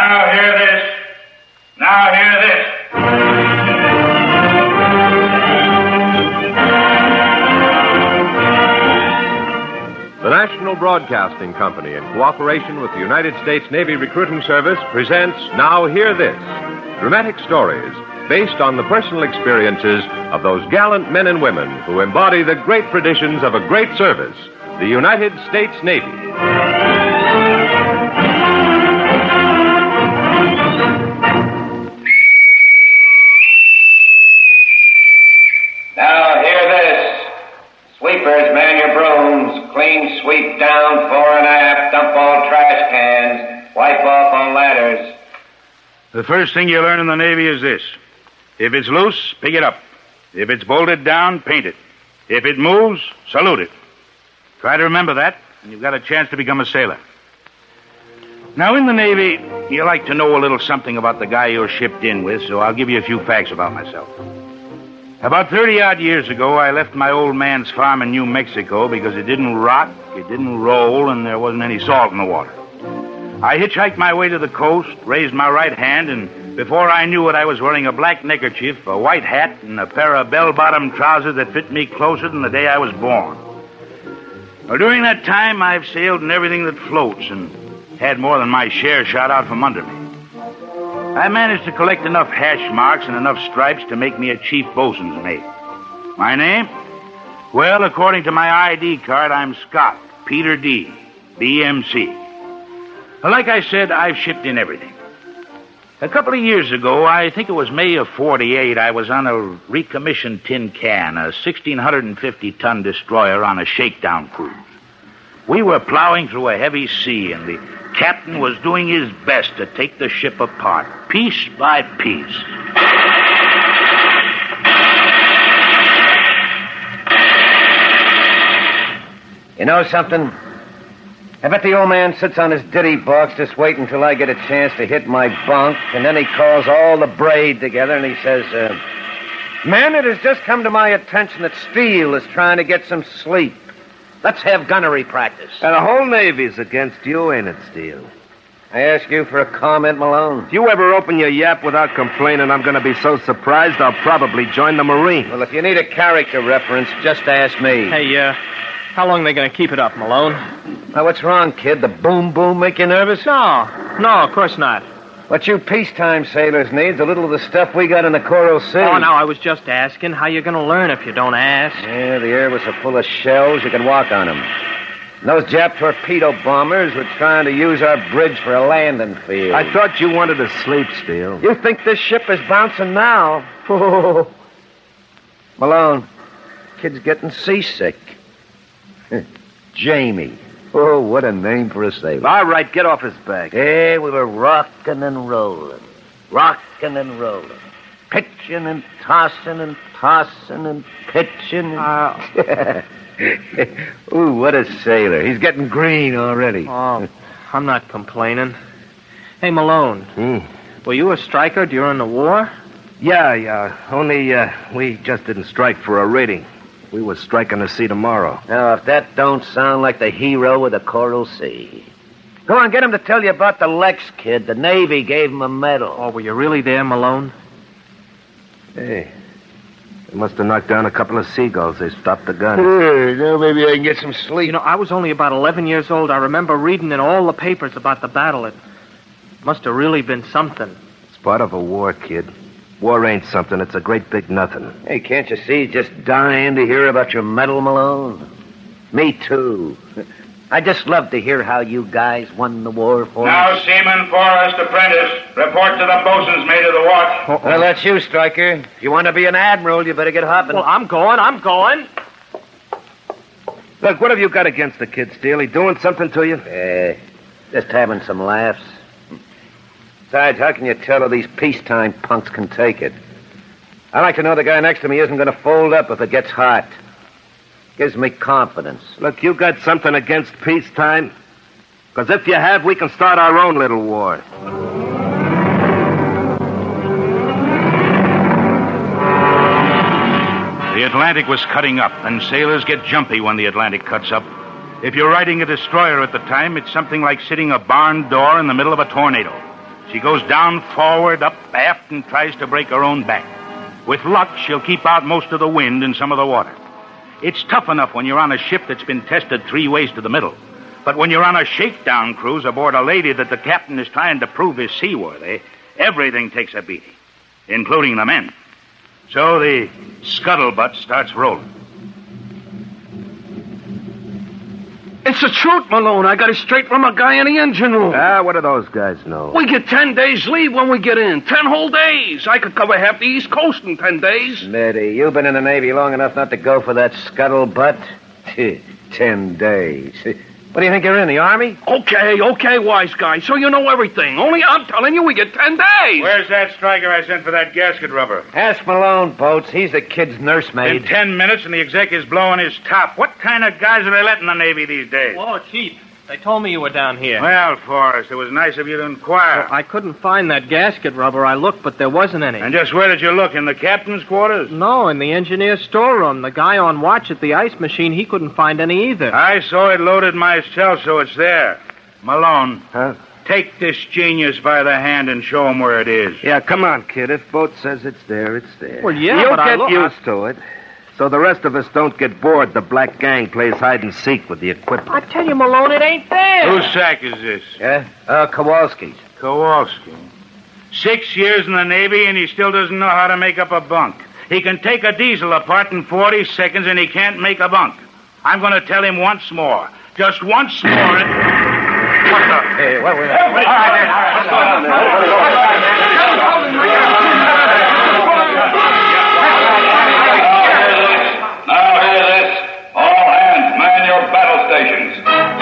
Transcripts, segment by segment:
Now hear this. Now hear this. The National Broadcasting Company, in cooperation with the United States Navy Recruiting Service, presents Now Hear This, dramatic stories based on the personal experiences of those gallant men and women who embody the great traditions of a great service, the United States Navy. Now hear this. Sweepers, man your brooms. Clean sweep down, fore and aft. Dump all trash cans. Wipe off on ladders. The first thing you learn in the Navy is this. If it's loose, pick it up. If it's bolted down, paint it. If it moves, salute it. Try to remember that, and you've got a chance to become a sailor. Now, in the Navy, you like to know a little something about the guy you're shipped in with, so I'll give you a few facts about myself. About 30-odd years ago, I left my old man's farm in New Mexico because it didn't rock, it didn't roll, and there wasn't any salt in the water. I hitchhiked my way to the coast, raised my right hand, and before I knew it, I was wearing a black neckerchief, a white hat, and a pair of bell-bottom trousers that fit me closer than the day I was born. Well, during that time, I've sailed in everything that floats and had more than my share shot out from under me. I managed to collect enough hash marks and enough stripes to make me a chief bosun's mate. My name? Well, according to my ID card, I'm Scott, Peter D., BMC. Well, like I said, I've shipped in everything. A couple of years ago, I think it was May of 48, I was on a recommissioned tin can, a 1,650-ton destroyer on a shakedown cruise. We were plowing through a heavy sea, and the captain was doing his best to take the ship apart, piece by piece. You know something? I bet the old man sits on his ditty box just waiting until I get a chance to hit my bunk, and then he calls all the braid together and he says, Men, it has just come to my attention that Steele is trying to get some sleep. Let's have gunnery practice. And the whole Navy's against you, ain't it, Steele? I ask you for a comment, Malone. If you ever open your yap without complaining, I'm going to be so surprised I'll probably join the Marines. Well, if you need a character reference, just ask me. Hey, how long are they going to keep it up, Malone? Now, what's wrong, kid? The boom-boom make you nervous? No, of course not. What you peacetime sailors need's a little of the stuff we got in the Coral Sea. Oh, now, I was just asking how you going to learn if you don't ask. Yeah, the air was so full of shells you could walk on them. And those Jap torpedo bombers were trying to use our bridge for a landing field. I thought you wanted to sleep, Steele. You think this ship is bouncing now? Oh. Malone, kid's getting seasick. Jamie. Oh, what a name for a sailor. All right, get off his back. Hey, we were rocking and rolling. Rocking and rolling. Pitching and tossing and tossing and pitching. Ooh, what a sailor. He's getting green already. Oh, I'm not complaining. Hey, Malone. Were you a striker during the war? Yeah. Only we just didn't strike for a rating. We were striking the sea tomorrow. Now, if that don't sound like the hero of the Coral Sea. Go on, get him to tell you about the Lex kid. The Navy gave him a medal. Oh, were you really there, Malone? Hey, they must have knocked down a couple of seagulls. They stopped the gun. Now maybe I can get some sleep. You know, I was only about 11 years old. I remember reading in all the papers about the battle. It must have really been something. It's part of a war, kid. War ain't something. It's a great big nothing. Hey, can't you see? Just dying to hear about your medal, Malone. Me, too. I just love to hear how you guys won the war for Now, us. Seaman Forrest Apprentice, report to the bosun's mate of the watch. Well, that's you, Stryker. If you want to be an admiral, you better get hopping. Well, I'm going. Look, what have you got against the kid, Steele? He doing something to you? Just having some laughs. Besides, how can you tell if these peacetime punks can take it? I like to know the guy next to me isn't going to fold up if it gets hot. Gives me confidence. Look, you got something against peacetime? Because if you have, we can start our own little war. The Atlantic was cutting up, and sailors get jumpy when the Atlantic cuts up. If you're riding a destroyer at the time, it's something like sitting a barn door in the middle of a tornado. She goes down, forward, up, aft, and tries to break her own back. With luck, she'll keep out most of the wind and some of the water. It's tough enough when you're on a ship that's been tested 3 ways to the middle. But when you're on a shakedown cruise aboard a lady that the captain is trying to prove is seaworthy, everything takes a beating, including the men. So the scuttlebutt starts rolling. It's the truth, Malone. I got it straight from a guy in the engine room. What do those guys know? We get 10 days leave when we get in. 10 whole days. I could cover half the East Coast in 10 days. Mitty, you've been in the Navy long enough not to go for that scuttlebutt. 10 days. What do you think you're in, the Army? Okay, wise guy. So you know everything. Only I'm telling you we get 10 days. Where's that striker I sent for that gasket rubber? Ask Malone, Boats. He's the kid's nursemaid. In 10 minutes and the exec is blowing his top. What kind of guys are they letting in the Navy these days? Whoa, Chief. They told me you were down here. Well, Forrest, it was nice of you to inquire. I couldn't find that gasket rubber. I looked, but there wasn't any. And just where did you look? In the captain's quarters? No, in the engineer's storeroom. The guy on watch at the ice machine, he couldn't find any either. I saw it loaded myself, so it's there. Malone. Huh? Take this genius by the hand and show him where it is. Yeah, come on, kid. If Boat says it's there, it's there. Well, yeah, You'll but I get look- used to it. So the rest of us don't get bored. The black gang plays hide and seek with the equipment. I tell you, Malone, it ain't there. Whose sack is this? Yeah? Kowalski's. Kowalski. 6 years in the Navy, and he still doesn't know how to make up a bunk. He can take a diesel apart in 40 seconds, and he can't make a bunk. I'm going to tell him once more. Just once more. What the? Hey, what was that? Now hear this. All hands man your battle stations.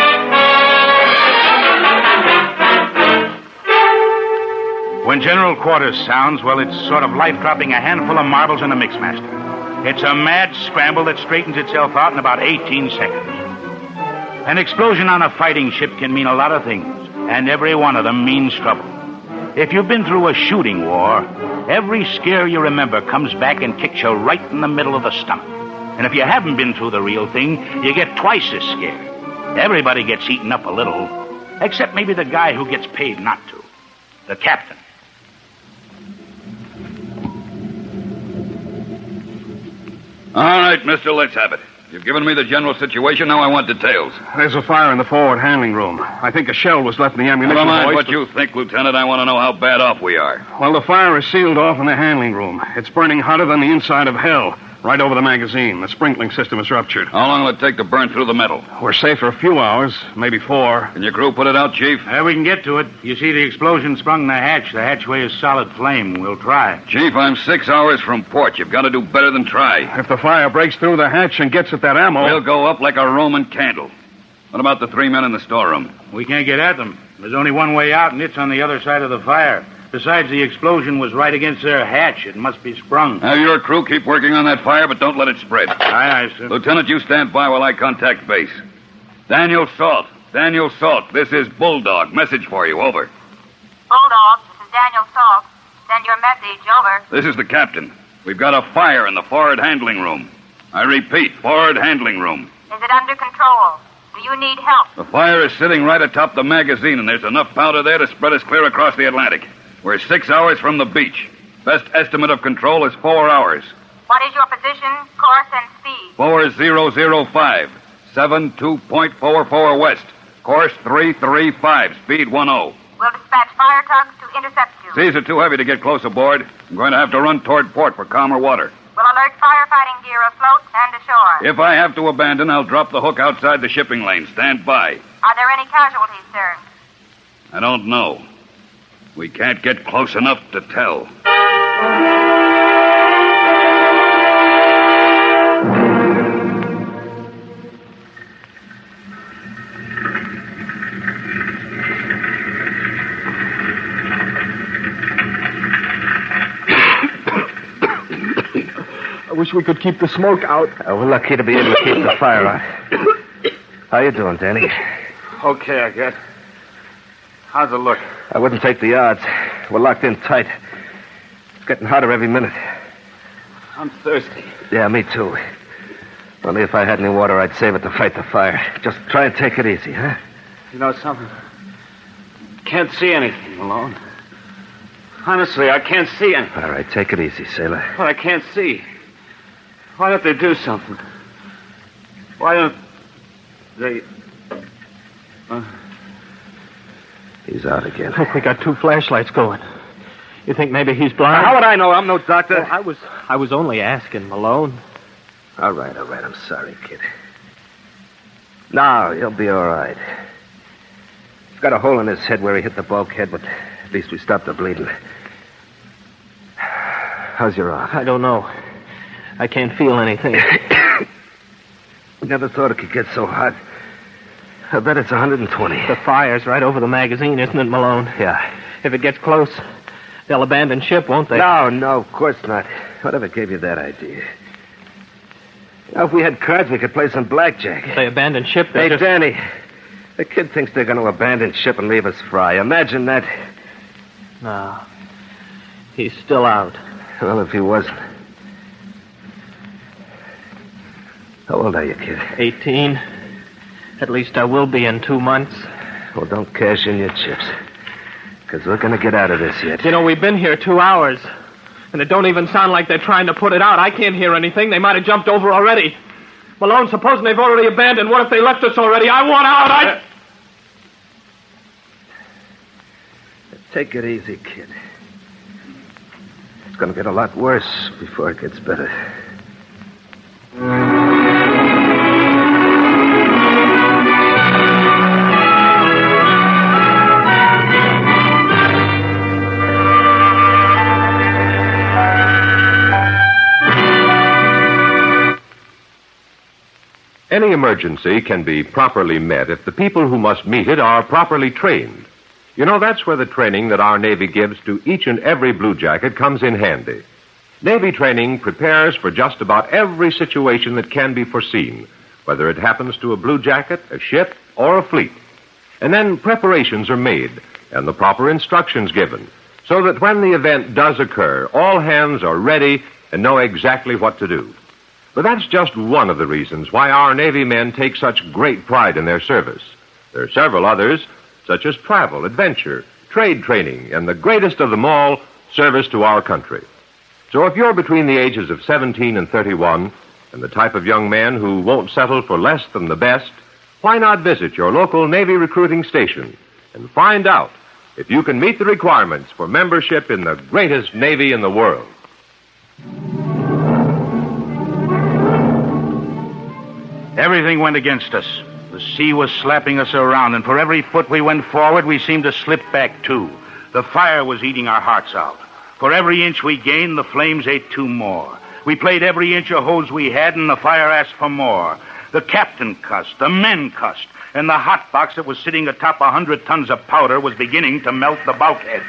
When General Quarters sounds, well, it's sort of life dropping a handful of marbles in a mixmaster. It's a mad scramble that straightens itself out in about 18 seconds. An explosion on a fighting ship can mean a lot of things, and every one of them means trouble. If you've been through a shooting war, every scare you remember comes back and kicks you right in the middle of the stomach. And if you haven't been through the real thing, you get twice as scared. Everybody gets eaten up a little, except maybe the guy who gets paid not to. The captain. All right, mister, let's have it. You've given me the general situation, now I want details. There's a fire in the forward handling room. I think a shell was left in the ammunition Never mind hoist. what you think, Lieutenant. I want to know how bad off we are. Well, the fire is sealed off in the handling room. It's burning hotter than the inside of hell. Right over the magazine. The sprinkling system is ruptured. How long will it take to burn through the metal? We're safe for a few hours, maybe 4. Can your crew put it out, Chief? We can get to it. You see, the explosion sprung the hatch. The hatchway is solid flame. We'll try. Chief, I'm 6 hours from port. You've got to do better than try. If the fire breaks through the hatch and gets at that ammo... We'll go up like a Roman candle. What about the 3 men in the storeroom? We can't get at them. There's only one way out, and it's on the other side of the fire. Besides, the explosion was right against their hatch. It must be sprung. Have your crew keep working on that fire, but don't let it spread. Aye, aye, sir. Lieutenant, you stand by while I contact base. Daniel Salt. Daniel Salt. This is Bulldog. Message for you. Over. Bulldog, this is Daniel Salt. Send your message. Over. This is the captain. We've got a fire in the forward handling room. I repeat, forward handling room. Is it under control? Do you need help? The fire is sitting right atop the magazine, and there's enough powder there to spread us clear across the Atlantic. We're 6 hours from the beach. Best estimate of control is 4 hours. What is your position, course, and speed? 4005, 72.44 west. Course 335, speed 10. We'll dispatch fire tugs to intercept you. Seas are too heavy to get close aboard. I'm going to have to run toward port for calmer water. We'll alert firefighting gear afloat and ashore. If I have to abandon, I'll drop the hook outside the shipping lane. Stand by. Are there any casualties, sir? I don't know. We can't get close enough to tell. I wish we could keep the smoke out. We're lucky to be able to keep the fire out. How you doing, Danny? Okay, I guess. How's it look? I wouldn't take the odds. We're locked in tight. It's getting hotter every minute. I'm thirsty. Yeah, me too. Only if I had any water, I'd save it to fight the fire. Just try and take it easy, huh? You know something? Can't see anything, Malone. Honestly, I can't see any. All right, take it easy, sailor. But I can't see. Why don't they do something? Why don't they... He's out again. Look, we got 2 flashlights going. You think maybe he's blind? How would I know? I'm no doctor. Well, I was only asking, Malone. All right. I'm sorry, kid. No, he'll be all right. He's got a hole in his head where he hit the bulkhead, but at least we stopped the bleeding. How's your arm? I don't know. I can't feel anything. Never thought it could get so hot. I bet it's 120. The fire's right over the magazine, isn't it, Malone? Yeah. If it gets close, they'll abandon ship, won't they? No, of course not. Whatever gave you that idea? Now, if we had cards, we could play some blackjack. If they abandon ship, Hey, Danny, the kid thinks they're going to abandon ship and leave us fry. Imagine that. No. He's still out. Well, if he wasn't. How old are you, kid? 18. At least I will be in 2 months. Well, don't cash in your chips. Because we're going to get out of this yet. You know, we've been here 2 hours. And it don't even sound like they're trying to put it out. I can't hear anything. They might have jumped over already. Malone, supposing they've already abandoned. What if they left us already? I want out. Take it easy, kid. It's going to get a lot worse before it gets better. Any emergency can be properly met if the people who must meet it are properly trained. You know, that's where the training that our Navy gives to each and every Blue Jacket comes in handy. Navy training prepares for just about every situation that can be foreseen, whether it happens to a Blue Jacket, a ship, or a fleet. And then preparations are made and the proper instructions given, so that when the event does occur, all hands are ready and know exactly what to do. But that's just one of the reasons why our Navy men take such great pride in their service. There are several others, such as travel, adventure, trade training, and the greatest of them all, service to our country. So if you're between the ages of 17 and 31, and the type of young man who won't settle for less than the best, why not visit your local Navy recruiting station and find out if you can meet the requirements for membership in the greatest Navy in the world. Everything went against us. The sea was slapping us around, and for every foot we went forward, we seemed to slip back, too. The fire was eating our hearts out. For every inch we gained, the flames ate 2 more. We played every inch of hose we had, and the fire asked for more. The captain cussed, the men cussed, and the hot box that was sitting atop 100 tons of powder was beginning to melt the bulkhead.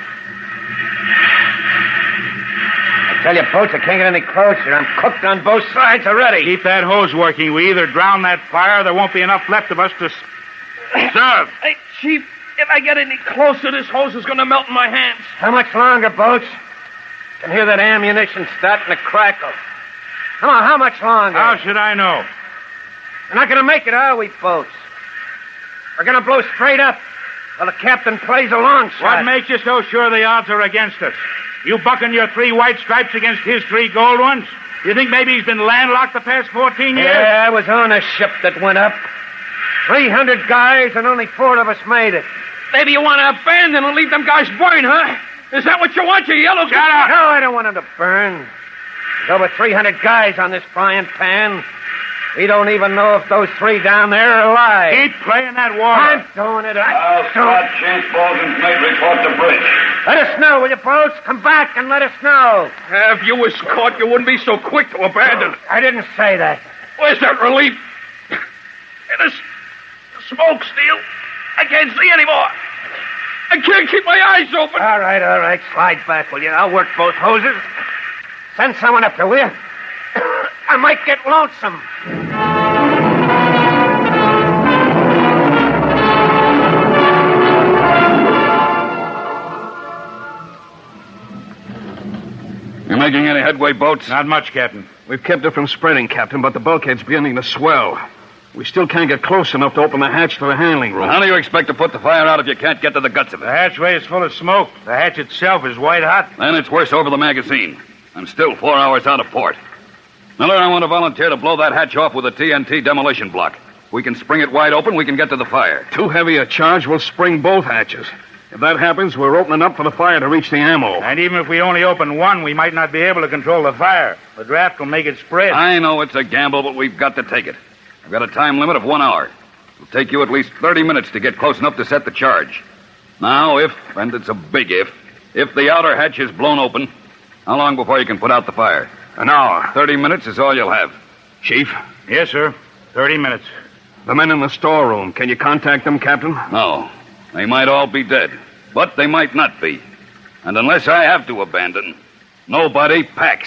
Tell you, Boats, I can't get any closer. I'm cooked on both sides already. Keep that hose working. We either drown that fire, there won't be enough left of us to serve. Hey, Chief, if I get any closer, this hose is going to melt in my hands. How much longer, Boats? I can hear that ammunition starting to crackle. Come on, how much longer? How should I know? We're not going to make it, are we, Boats? We're going to blow straight up while the captain plays a long shot. What makes you so sure the odds are against us? You bucking your 3 white stripes against his 3 gold ones? You think maybe he's been landlocked the past 14 years? Yeah, I was on a ship that went up. 300 guys, and only 4 of us made it. Maybe you want to abandon and leave them guys burn, huh? Is that what you want, you yellow... Shut up! No, I don't want them to burn. There's over 300 guys on this frying pan. We don't even know if those 3 down there are alive. Keep playing that war. I'm doing it. I'll start change balls and make report to bridge. Let us know, will you, Boats? Come back and let us know. If you was caught, you wouldn't be so quick to abandon. I didn't say that. Where's that relief? And the smoke, Steele. I can't see anymore. I can't keep my eyes open. All right. Slide back, will you? I'll work both hoses. Send someone up there, will you? I might get lonesome. You making any headway, Boats? Not much, Captain. We've kept it from spreading, Captain, but the bulkhead's beginning to swell. We still can't get close enough to open the hatch to the handling room. How do you expect to put the fire out if you can't get to the guts of The it? hatchway is full of smoke. The hatch itself is white hot. Then it's worse over the magazine. I'm still 4 hours out of port. Miller, I want to volunteer to blow that hatch off with a TNT demolition block. If we can spring it wide open, we can get to the fire. Too heavy a charge will spring both hatches. If that happens, we're opening up for the fire to reach the ammo. And even if we only open one, we might not be able to control the fire. The draft will make it spread. I know it's a gamble, but we've got to take it. I've got a time limit of 1 hour. It'll take you at least 30 minutes to get close enough to set the charge. Now, if, and it's a big if the outer hatch is blown open, how long before you can put out the fire? An hour. 30 minutes is all you'll have. Chief, Yes, sir. 30 minutes. the men in the storeroom, can you contact them, Captain? No. They might all be dead, but they might not be. And unless I have to abandon, nobody packs.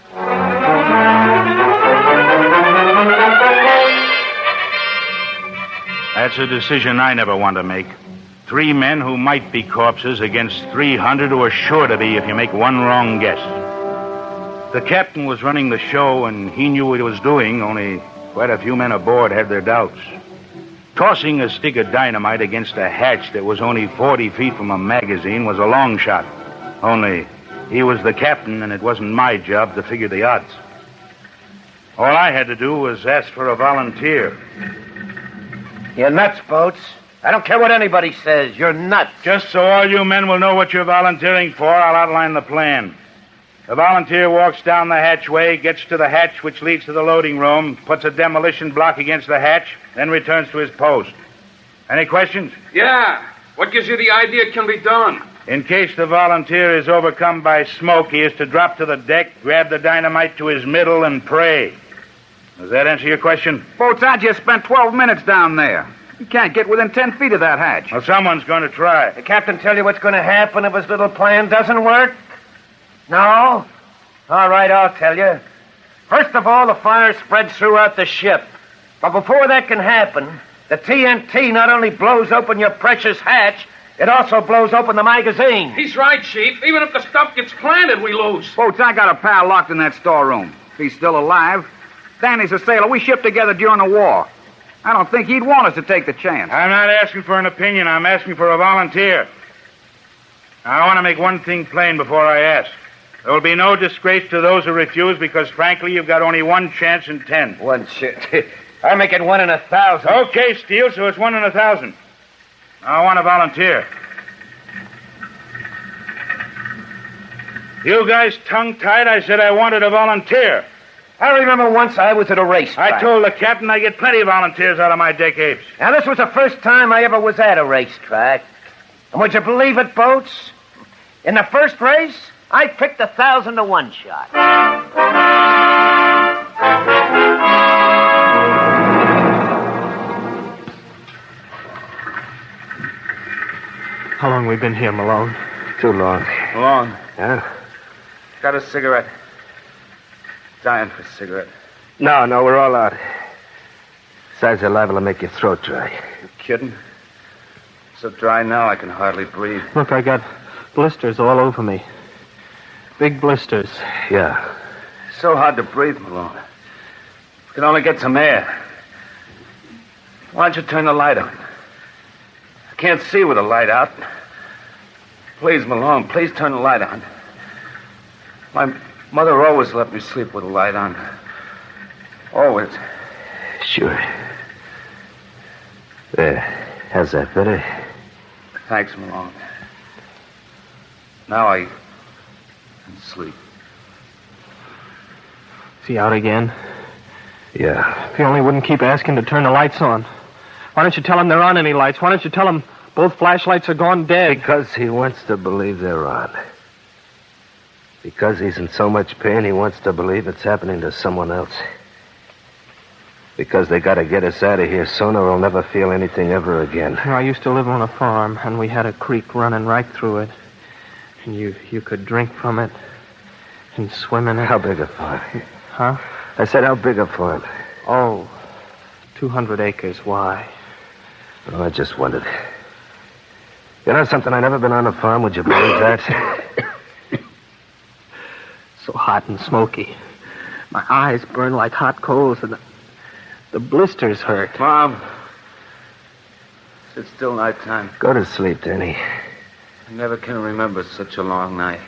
That's a decision I never want to make. 3 men who might be corpses against 300 who are sure to be if you make one wrong guess. The captain was running the show, and he knew what he was doing, only quite a few men aboard had their doubts. Tossing a stick of dynamite against a hatch that was only 40 feet from a magazine was a long shot. Only he was the captain, and it wasn't my job to figure the odds. All I had to do was ask for a volunteer. You're nuts, Boats. I don't care what anybody says. You're nuts. Just so all you men will know what you're volunteering for, I'll outline the plan. The volunteer walks down the hatchway, gets to the hatch which leads to the loading room, puts a demolition block against the hatch, then returns to his post. Any questions? Yeah. What gives you the idea it can be done? In case the volunteer is overcome by smoke, he is to drop to the deck, grab the dynamite to his middle, and pray. Does that answer your question? Boats, I just spent 12 minutes down there. You can't get within 10 feet of that hatch. Well, someone's going to try. The captain tell you what's going to happen if his little plan doesn't work? No? All right, I'll tell you. First of all, the fire spreads throughout the ship. But before that can happen, the TNT not only blows open your precious hatch, it also blows open the magazine. He's right, Chief. Even if the stuff gets planted, we lose. Boats, I got a pal locked in that storeroom. If he's still alive. Danny's a sailor. We shipped together during the war. I don't think he'd want us to take the chance. I'm not asking for an opinion. I'm asking for a volunteer. Now, I want to make one thing plain before I ask. There will be no disgrace to those who refuse because, frankly, you've got only one chance in 10. One shit. I make it 1 in 1,000. Okay, Steele, so it's 1 in 1,000. Now, I want a volunteer. You guys tongue-tied, I said I wanted a volunteer. I remember once I was at a racetrack. I told the captain I get plenty of volunteers out of my deck apes. Now, this was the first time I ever was at a racetrack. And would you believe it, Boats? In the first race, I picked 1,000 to 1 shot. How long we been here, Malone? Too long. Malone, Huh? got a cigarette. Dying for a cigarette. No, we're all out. Besides, they're liable to make your throat dry. You kidding? So dry now I can hardly breathe. Look, I got blisters all over me. Big blisters. Yeah. So hard to breathe, Malone. Can only get some air. Why don't you turn the light on? I can't see with the light out. Please, Malone, please turn the light on. My mother always let me sleep with the light on. Always. Sure. There. How's that, better? Thanks, Malone. Now I can sleep. Is he out again? Yeah. If he only wouldn't keep asking to turn the lights on. Why don't you tell him there aren't any lights? Why don't you tell him both flashlights are gone dead? Because he wants to believe they're on. Because he's in so much pain, he wants to believe it's happening to someone else. Because they gotta get us out of here soon or we'll never feel anything ever again. You know, I used to live on a farm, and we had a creek running right through it. And you could drink from it and swim in it. How big a farm? Huh? I said, how big a farm? Oh, 200 acres. Why? Oh, I just wondered. You know something? I've never been on a farm. Would you believe that? So hot and smoky. My eyes burn like hot coals, and the The blisters hurt. Mom. It's still nighttime. Go to sleep, Danny. I never can remember such a long night.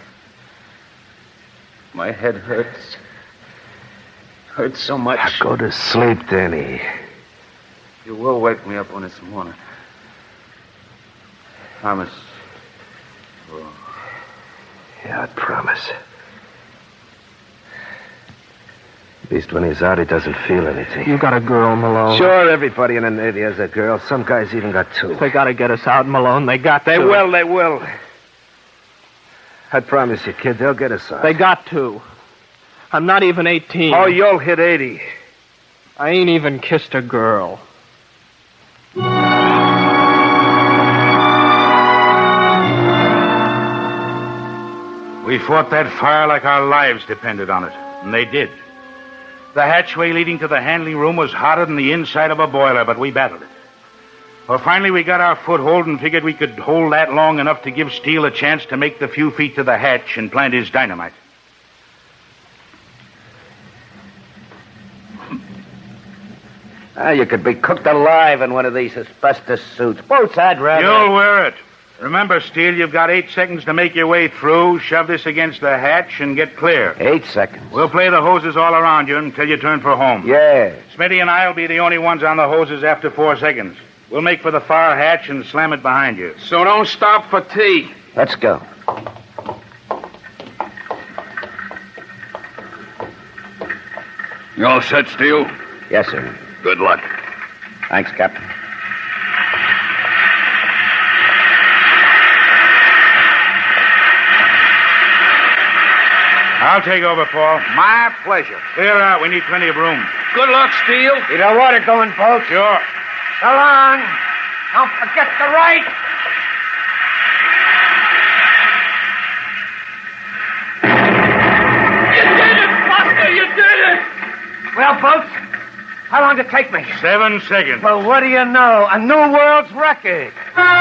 My head hurts. Hurts so much. Now go to sleep, Danny. You will wake me up when it's morning. Promise. Oh. Yeah, I promise. At least when he's out, he doesn't feel anything. You got a girl, Malone. Sure, everybody in the Navy has a girl. Some guys even got two. They gotta get us out, Malone. They got to. They will. I promise you, kid, they'll get us out. They got to. I'm not even 18. Oh, you'll hit 80. I ain't even kissed a girl. We fought that fire like our lives depended on it, and they did. The hatchway leading to the handling room was hotter than the inside of a boiler, but we battled it. Well, finally we got our foothold and figured we could hold that long enough to give Steele a chance to make the few feet to the hatch and plant his dynamite. You could be cooked alive in one of these asbestos suits. Boats, I'd rather... You'll wear it. Remember, Steele, you've got 8 seconds to make your way through, shove this against the hatch, and get clear. 8 seconds. We'll play the hoses all around you until you turn for home. Yeah. Smitty and I'll be the only ones on the hoses after 4 seconds. We'll make for the far hatch and slam it behind you. So don't stop for tea. Let's go. You all set, Steele? Yes, sir. Good luck. Thanks, Captain. I'll take over, Paul. My pleasure. Clear out. We need plenty of room. Good luck, Steele. Keep the water going, folks. Sure. So long. Don't forget the right. You did it, Buster! You did it! Well, folks, how long did it take me? 7 seconds. Well, what do you know? A new world's record.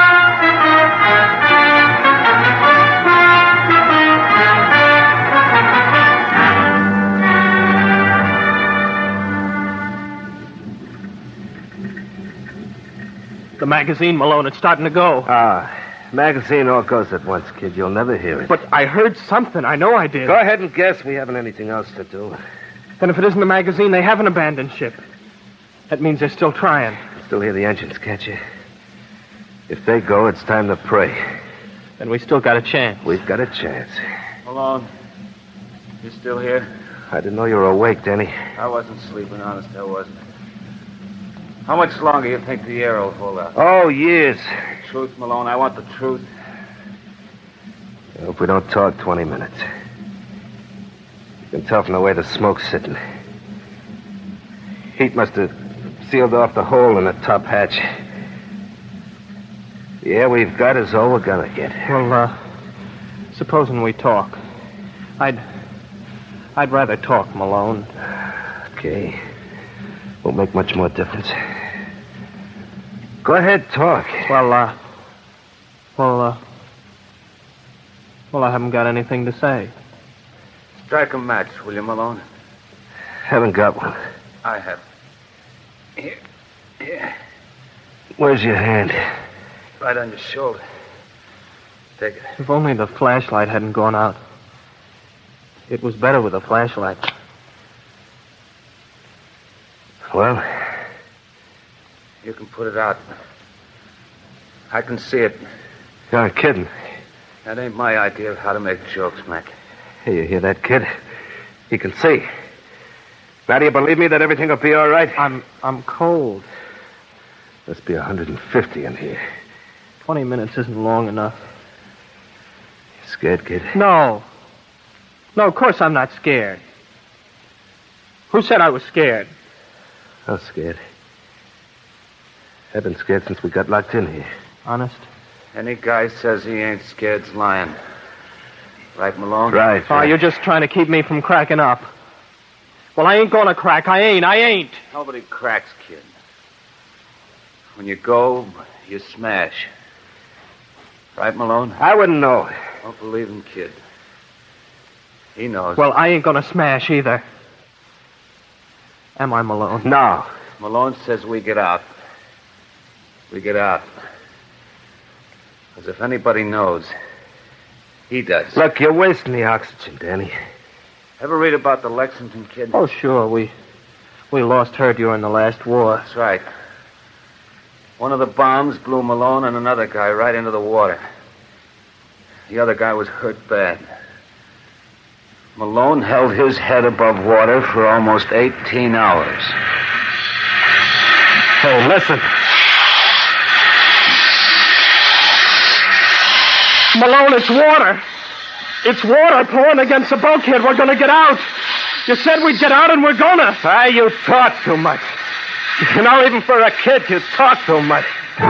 The magazine, Malone, it's starting to go. Magazine all goes at once, kid. You'll never hear it. But I heard something. I know I did. Go ahead and guess. We haven't anything else to do. Then if it isn't the magazine, they haven't abandoned ship. That means they're still trying. Still hear the engines, can't you? If they go, it's time to pray. Then we still got a chance. We've got a chance. Malone, you still here? I didn't know you were awake, Danny. I wasn't sleeping, honest, I wasn't. How much longer you think the air will hold out? Oh, years. Truth, Malone, I want the truth. I hope we don't talk 20 minutes. You can tell from the way the smoke's sitting. Heat must have sealed off the hole in the top hatch. The air we've got is all we're gonna get. Well, supposing we talk. I'd rather talk, Malone. Okay. Won't make much more difference. Go ahead, talk. Well, I haven't got anything to say. Strike a match, will you, Malone? Haven't got one. I have. Here. Where's your hand? Right on your shoulder. Take it. If only the flashlight hadn't gone out. It was better with a flashlight. Well? You can put it out. I can see it. You're kidding. That ain't my idea of how to make jokes, Mac. Hey, you hear that, kid? He can see. Now do you believe me that everything will be all right? I'm cold. Must be 150 in here. 20 minutes isn't long enough. You scared, kid? No. No, of course I'm not scared. Who said I was scared? I was scared. I've been scared since we got locked in here. Honest? Any guy says he ain't scared's lying. Right, Malone? Right. Oh, you're just trying to keep me from cracking up. Well, I ain't gonna crack. I ain't. Nobody cracks, kid. When you go, you smash. Right, Malone? I wouldn't know. Don't believe him, kid. He knows. Well, I ain't gonna smash either. Am I, Malone? No. Malone says we get out. We get out. Because if anybody knows, he does. Look, you're wasting the oxygen, Danny. Ever read about the Lexington kid? Oh, sure. We lost her during the last war. That's right. One of the bombs blew Malone and another guy right into the water. The other guy was hurt bad. Malone held his head above water for almost 18 hours. Hey, listen. Malone, it's water. It's water pouring against the bulkhead. We're going to get out. You said we'd get out, and we're going to. You talk too much. You know, even for a kid, you talk too much.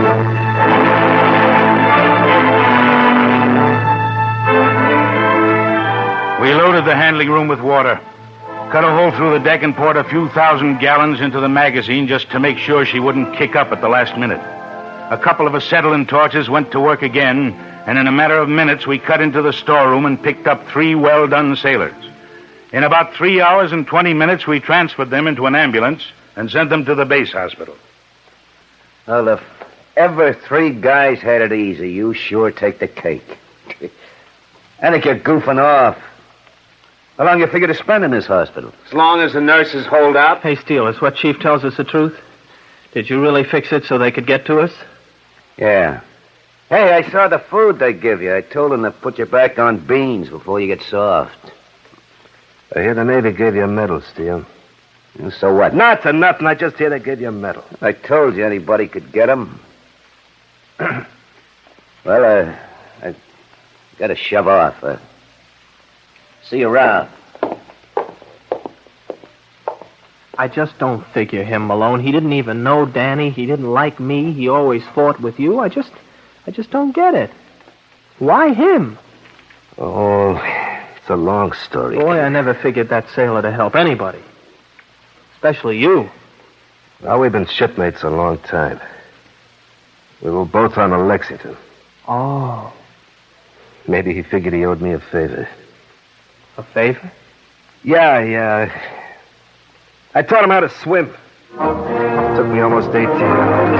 We loaded the handling room with water. Cut a hole through the deck and poured a few thousand gallons into the magazine just to make sure she wouldn't kick up at the last minute. A couple of acetylene torches went to work again, and in a matter of minutes we cut into the storeroom and picked up 3 well-done sailors. In about 3 hours and 20 minutes, we transferred them into an ambulance and sent them to the base hospital. Well, if ever 3 guys had it easy, you sure take the cake. I think you're goofing off. How long you figure to spend in this hospital? As long as the nurses hold out. Hey, Steele, is what Chief tells us the truth? Did you really fix it so they could get to us? Yeah. Hey, I saw the food they give you. I told them to put you back on beans before you get soft. I hear the Navy gave you a medal, Steele. And so what? Nothing. I just hear they gave you a medal. I told you anybody could get them. Well, I gotta shove off. See you around. I just don't figure him, Malone. He didn't even know Danny. He didn't like me. He always fought with you. I just don't get it. Why him? Oh, it's a long story. Boy, I never figured that sailor to help anybody. Especially you. Well, we've been shipmates a long time. We were both on the Lexington. Oh. Maybe he figured he owed me a favor. A favor? Yeah. I taught him how to swim. It took me almost 18 hours.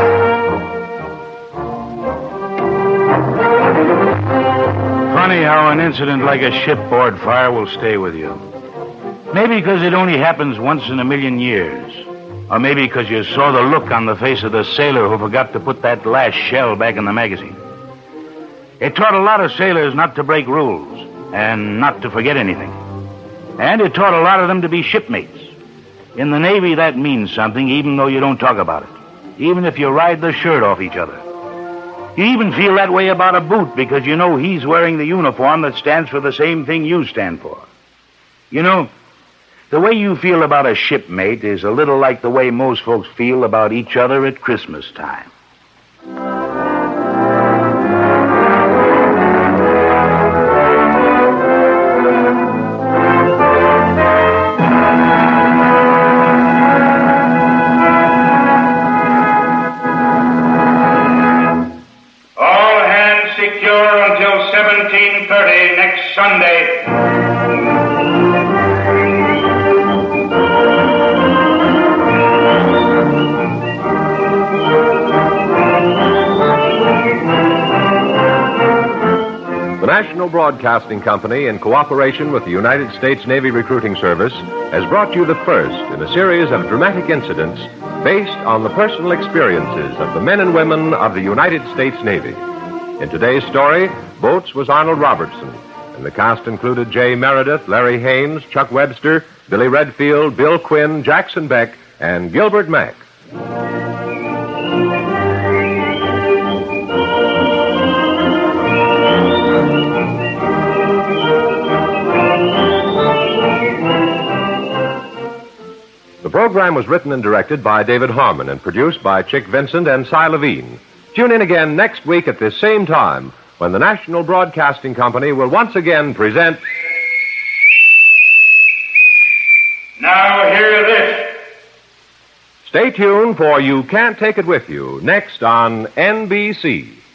Funny how an incident like a shipboard fire will stay with you. Maybe because it only happens once in a million years. Or maybe because you saw the look on the face of the sailor who forgot to put that last shell back in the magazine. It taught a lot of sailors not to break rules and not to forget anything. And it taught a lot of them to be shipmates. In the Navy, that means something, even though you don't talk about it. Even if you ride the shirt off each other. You even feel that way about a boot because you know he's wearing the uniform that stands for the same thing you stand for. You know, the way you feel about a shipmate is a little like the way most folks feel about each other at Christmas time. Sunday. The National Broadcasting Company, in cooperation with the United States Navy Recruiting Service, has brought you the first in a series of dramatic incidents based on the personal experiences of the men and women of the United States Navy. In today's story, Boats was Arnold Robertson, and the cast included Jay Meredith, Larry Haynes, Chuck Webster, Billy Redfield, Bill Quinn, Jackson Beck, and Gilbert Mack. The program was written and directed by David Harmon and produced by Chick Vincent and Cy Levine. Tune in again next week at this same time when the National Broadcasting Company will once again present... Now hear this. Stay tuned for You Can't Take It With You, next on NBC.